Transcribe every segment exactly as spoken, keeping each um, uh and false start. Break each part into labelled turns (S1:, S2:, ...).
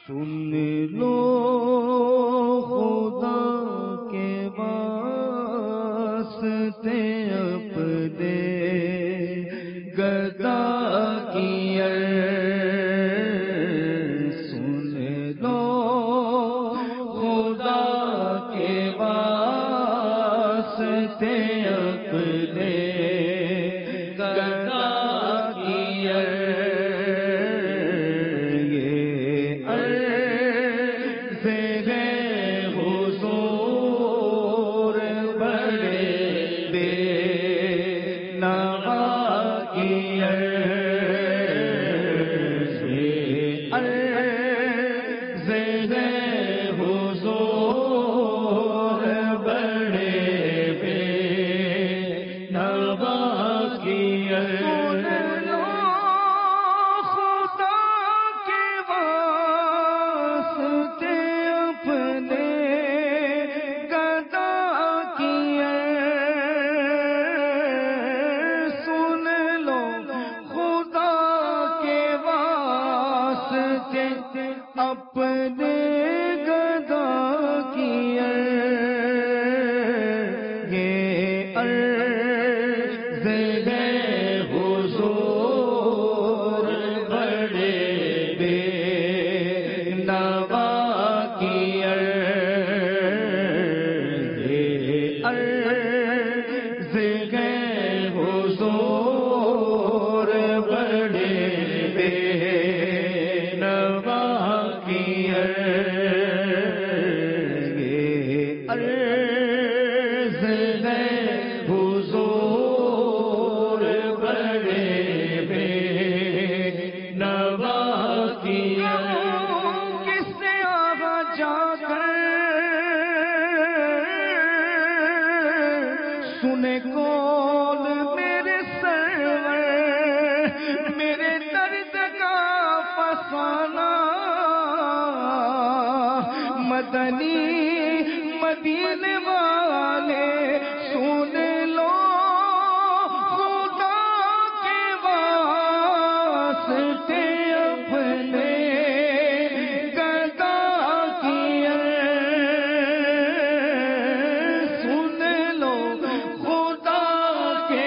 S1: سن لو خدا کے واسطے اپنے گدا کی عرض، سن لو خدا کے واسطے اپنے گدا کی عرض، یہ عرض ہے حضور بڑے بے نوا کی عرض، یہ عرض ہے حضور بڑے بے نوا کی عرض۔ اپنے گدا کی عرض، یہ عرض ہے حضور بڑے بے نوا کی عرض، یہ عرض ہے حضور بڑے بے نوا کی عرض، یہ عرض ہے حضور بڑے بے نوا کی عرض۔ کس سے آگا جا کر سنے کون میرے سرور، میرے درد کا فسانہ، مدنی مدینے والے سن لو خدا کے واسطے اپنے گدا کی عرض، سن لو خدا کے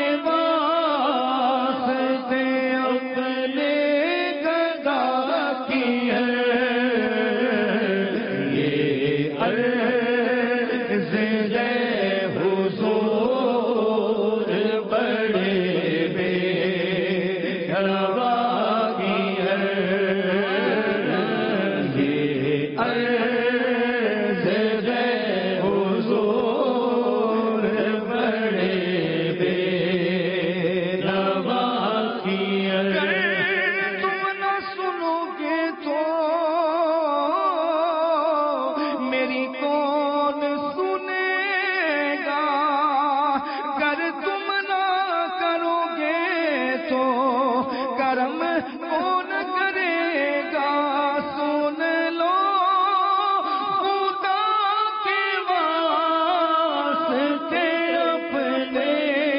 S1: واسطے اپنے گدا کی عرض، یہ عرض ہے حضور بڑے بے نوا کی عرض، یہ عرض ہے حضور بڑے بے نوا کی عرض۔ تم نہ سنو گے تو میری کون سنے گا، گر تم نہ کرو گے تو کرم کون کرے گا، سن لو خدا کے واسطے اپنے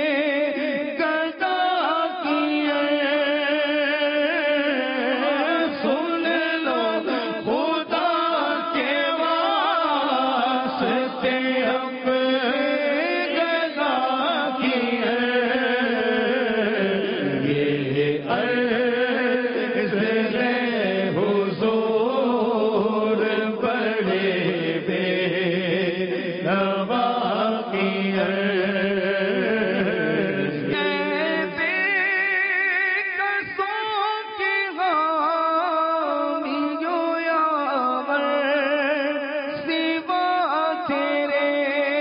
S1: گدا کی عرض، سن لو خدا کے واسطے اپنے گدا کی عرض، یہ عرض ہے حضور بڑے بے نوا کی عرض۔ اے بے کسوں کی حامیو یاور، سوا تیرے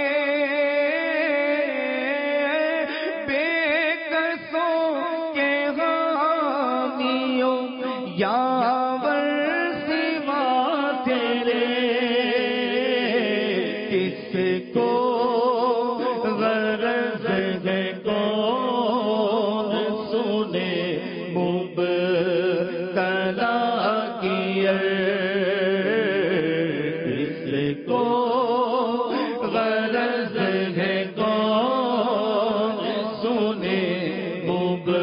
S1: بے کسوں کے حامیو یاور، سوا تیرے کس کو غرض ہے کون سنے مبتلا کی عرض، کس کو غرض ہے کون سنے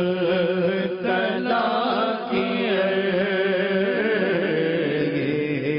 S1: مبتلا کی عرض،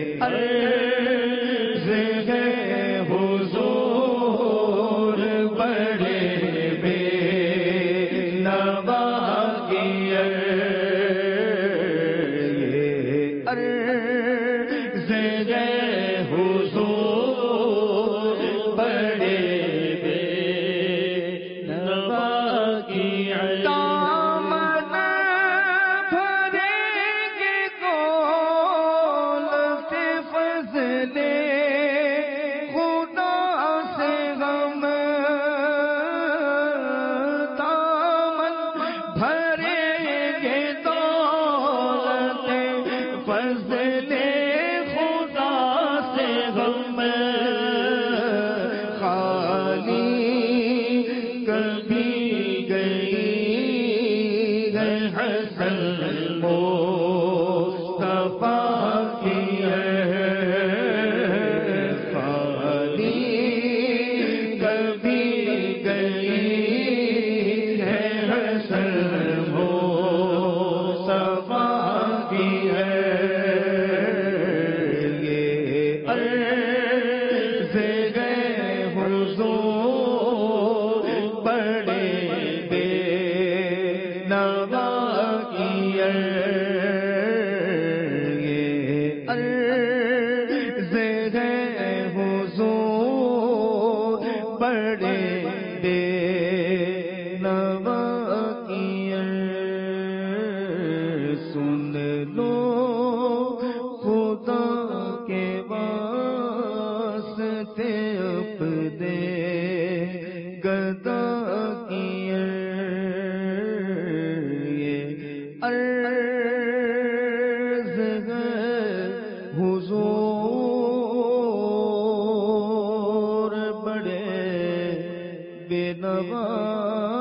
S1: بے نوا